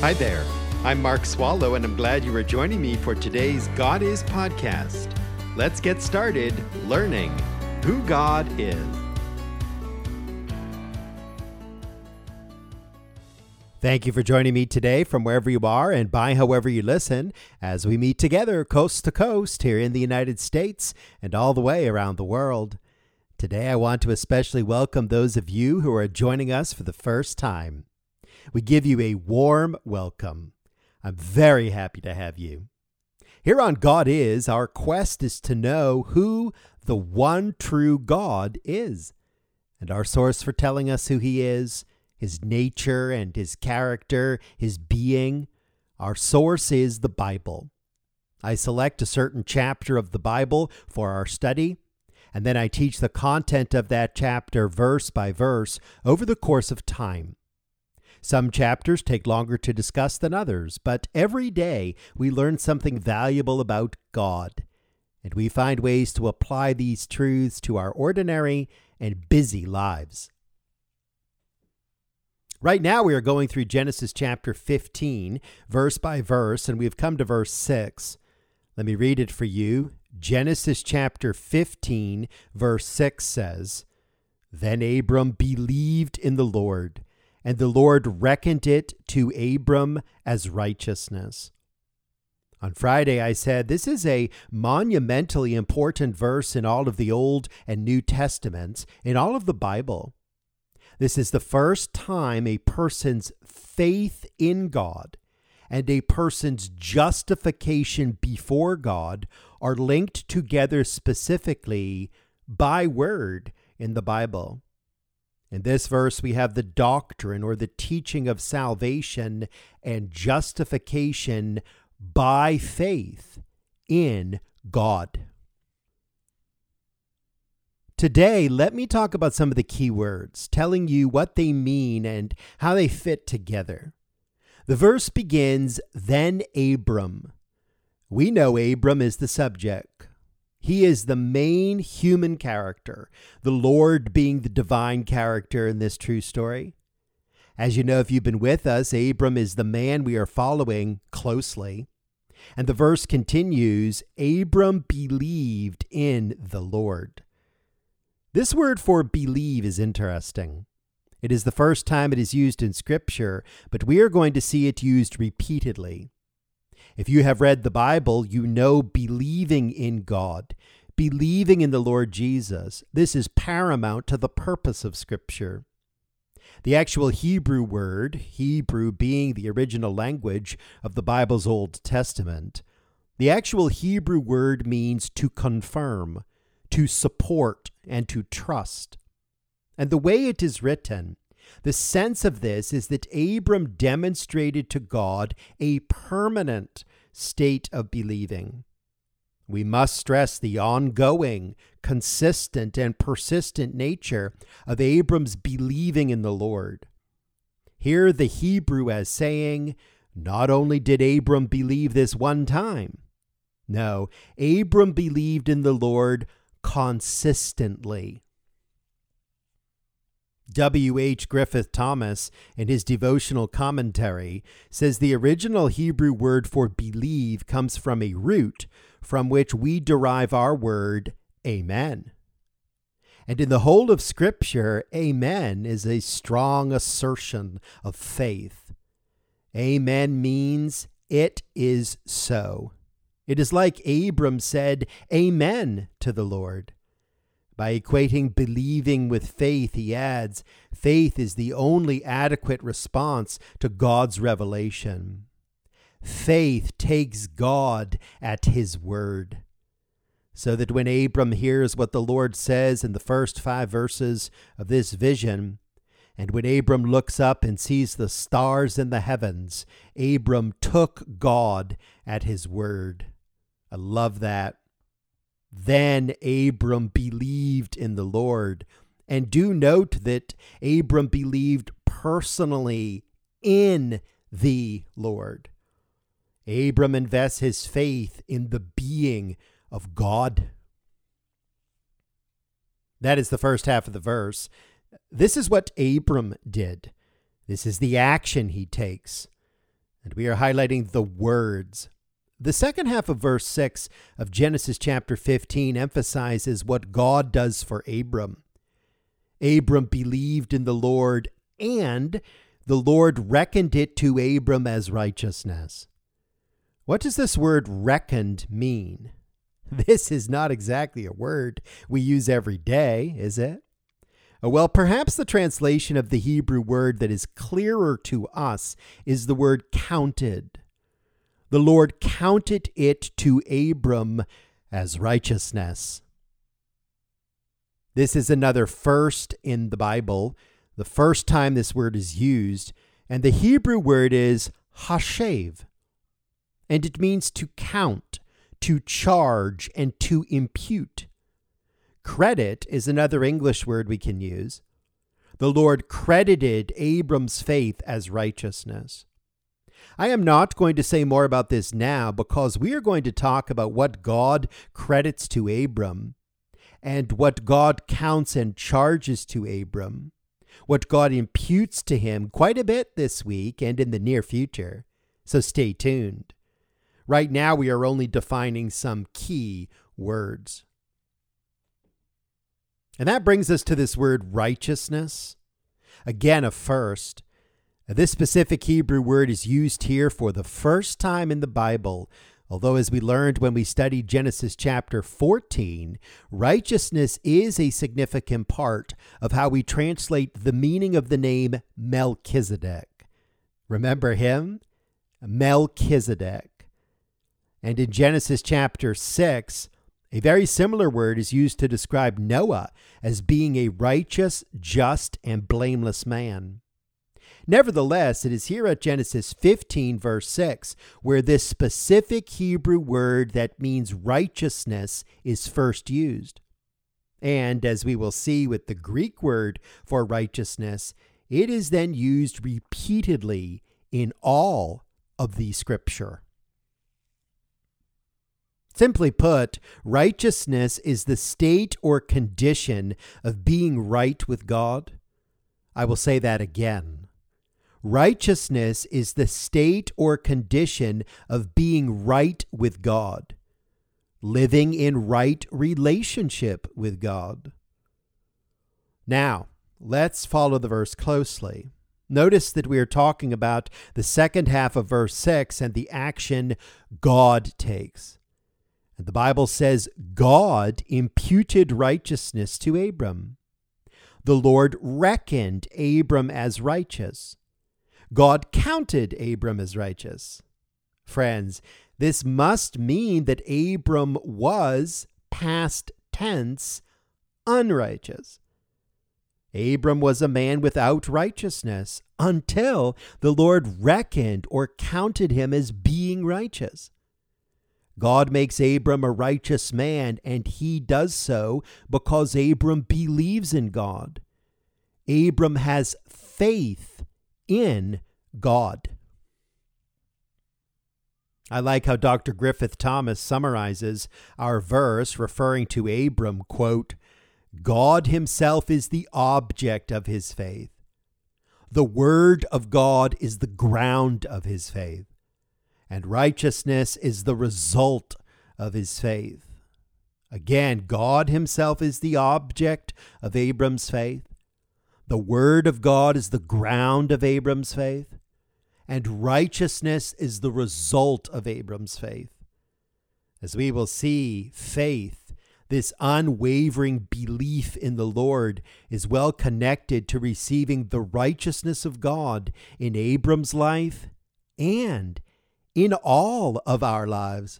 Hi there. I'm Mark Swallow, and I'm glad you are joining me for today's God Is podcast. Let's get started learning who God is. Thank you for joining me today from wherever you are and by however you listen as we meet together coast to coast here in the United States and all the way around the world. Today I want to especially welcome those of you who are joining us for the first time. We give you a warm welcome. I'm very happy to have you. Here on God Is, our quest is to know who the one true God is. And our source for telling us who he is, his nature and his character, his being, our source is the Bible. I select a certain chapter of the Bible for our study, and then I teach the content of that chapter verse by verse over the course of time. Some chapters take longer to discuss than others, but every day we learn something valuable about God, and we find ways to apply these truths to our ordinary and busy lives. Right now we are going through Genesis chapter 15, verse by verse, and we've come to verse 6. Let me read it for you. Genesis chapter 15, verse 6 says, "Then Abram believed in the Lord, and the Lord reckoned it to Abram as righteousness." On Friday, I said this is a monumentally important verse in all of the Old and New Testaments, in all of the Bible. This is the first time a person's faith in God and a person's justification before God are linked together specifically by word in the Bible. In this verse, we have the doctrine or the teaching of salvation and justification by faith in God. Today, let me talk about some of the key words, telling you what they mean and how they fit together. The verse begins, "Then Abram." We know Abram is the subject. He is the main human character, the Lord being the divine character in this true story. As you know, if you've been with us, Abram is the man we are following closely. And the verse continues, "Abram believed in the Lord." This word for believe is interesting. It is the first time it is used in Scripture, but we are going to see it used repeatedly. If you have read the Bible, you know believing in God, believing in the Lord Jesus. This is paramount to the purpose of Scripture. The actual Hebrew word, Hebrew being the original language of the Bible's Old Testament, the actual Hebrew word means to confirm, to support, and to trust. And the way it is written, the sense of this is that Abram demonstrated to God a permanent state of believing. We must stress the ongoing, consistent, and persistent nature of Abram's believing in the Lord. Here the Hebrew as saying, not only did Abram believe this one time, no, Abram believed in the Lord consistently. W.H. Griffith Thomas, in his devotional commentary, says the original Hebrew word for believe comes from a root from which we derive our word amen. And in the whole of Scripture, amen is a strong assertion of faith. Amen means it is so. It is like Abram said amen to the Lord. By equating believing with faith, he adds, faith is the only adequate response to God's revelation. Faith takes God at his word. So that when Abram hears what the Lord says in the first 5 verses of this vision, and when Abram looks up and sees the stars in the heavens, Abram took God at his word. I love that. Then Abram believed in the Lord. And do note that Abram believed personally in the Lord. Abram invests his faith in the being of God. That is the first half of the verse. This is what Abram did. This is the action he takes. And we are highlighting the words. The second half of verse 6 of Genesis chapter 15 emphasizes what God does for Abram. Abram believed in the Lord, and the Lord reckoned it to Abram as righteousness. What does this word reckoned mean? This is not exactly a word we use every day, is it? Well, perhaps the translation of the Hebrew word that is clearer to us is the word counted. The Lord counted it to Abram as righteousness. This is another first in the Bible, the first time this word is used, and the Hebrew word is hashev, and it means to count, to charge, and to impute. Credit is another English word we can use. The Lord credited Abram's faith as righteousness. I am not going to say more about this now because we are going to talk about what God credits to Abram and what God counts and charges to Abram, what God imputes to him quite a bit this week and in the near future. So stay tuned. Right now we are only defining some key words. And that brings us to this word righteousness. Again, a first. This specific Hebrew word is used here for the first time in the Bible, although as we learned when we studied Genesis chapter 14, righteousness is a significant part of how we translate the meaning of the name Melchizedek. Remember him? Melchizedek. And in Genesis chapter 6, a very similar word is used to describe Noah as being a righteous, just, and blameless man. Nevertheless, it is here at Genesis 15, verse 6, where this specific Hebrew word that means righteousness is first used. And as we will see with the Greek word for righteousness, it is then used repeatedly in all of the scripture. Simply put, righteousness is the state or condition of being right with God. I will say that again. Righteousness is the state or condition of being right with God, living in right relationship with God. Now, let's follow the verse closely. Notice that we are talking about the second half of verse 6 and the action God takes. And the Bible says God imputed righteousness to Abram. The Lord reckoned Abram as righteous. God counted Abram as righteous. Friends, this must mean that Abram was, past tense, unrighteous. Abram was a man without righteousness until the Lord reckoned or counted him as being righteous. God makes Abram a righteous man, and he does so because Abram believes in God. Abram has faith in God. I like how Dr. Griffith Thomas summarizes our verse referring to Abram, quote, God himself is the object of his faith. The word of God is the ground of his faith, and righteousness is the result of his faith. Again, God himself is the object of Abram's faith. The word of God is the ground of Abram's faith, and righteousness is the result of Abram's faith. As we will see, faith, this unwavering belief in the Lord, is well connected to receiving the righteousness of God in Abram's life and in all of our lives.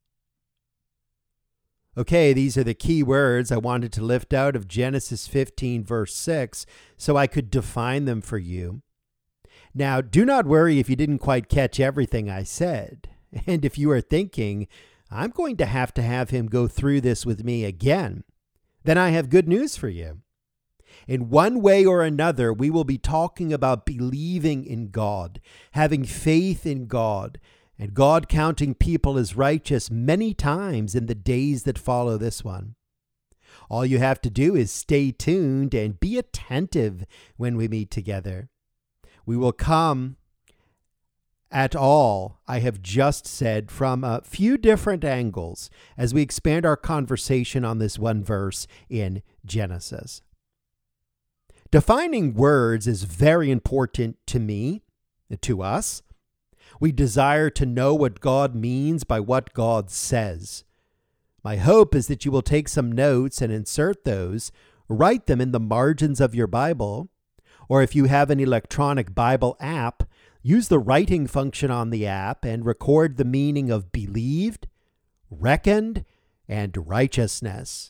Okay, these are the key words I wanted to lift out of Genesis 15, verse 6, so I could define them for you. Now, do not worry if you didn't quite catch everything I said. And if you are thinking, I'm going to have him go through this with me again, then I have good news for you. In one way or another, we will be talking about believing in God, having faith in God, and God counting people as righteous many times in the days that follow this one. All you have to do is stay tuned and be attentive when we meet together. We will come at all I have just said from a few different angles as we expand our conversation on this one verse in Genesis. Defining words is very important to me, to us. We desire to know what God means by what God says. My hope is that you will take some notes and insert those, write them in the margins of your Bible, or if you have an electronic Bible app, use the writing function on the app and record the meaning of believed, reckoned, and righteousness.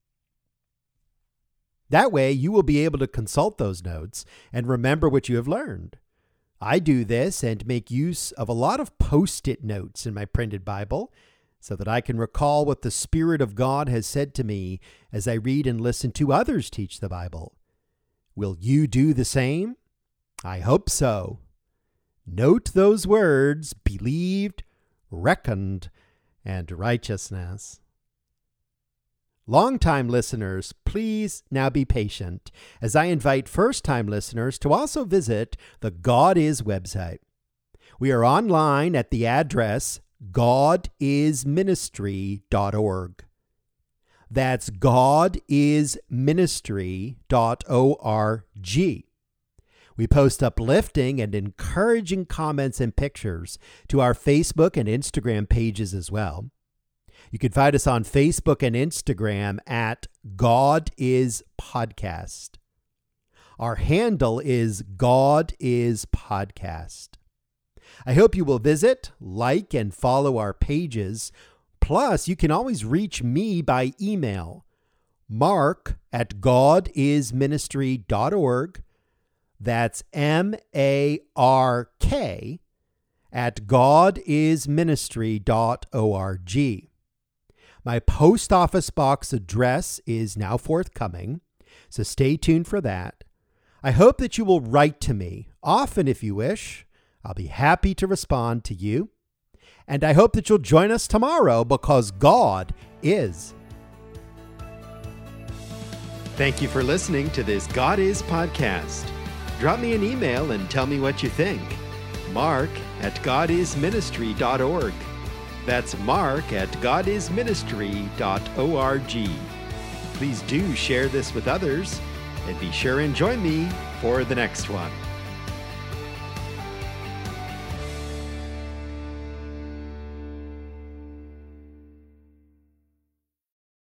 That way, you will be able to consult those notes and remember what you have learned. I do this and make use of a lot of Post-it notes in my printed Bible so that I can recall what the Spirit of God has said to me as I read and listen to others teach the Bible. Will you do the same? I hope so. Note those words, believed, reckoned, and righteousness. Long-time listeners, please now be patient as I invite first-time listeners to also visit the God Is website. We are online at the address godisministry.org. That's godisministry.org. We post uplifting and encouraging comments and pictures to our Facebook and Instagram pages as well. You can find us on Facebook and Instagram at God Is Podcast. Our handle is God Is Podcast. I hope you will visit, like, and follow our pages. Plus, you can always reach me by email, mark@godisministry.org. That's MARK @godisministry.org. My post office box address is now forthcoming, so stay tuned for that. I hope that you will write to me, often if you wish. I'll be happy to respond to you. And I hope that you'll join us tomorrow because God is. Thank you for listening to this God Is podcast. Drop me an email and tell me what you think. mark@godisministry.org. That's mark@godisministry.org. Please do share this with others and be sure and join me for the next one.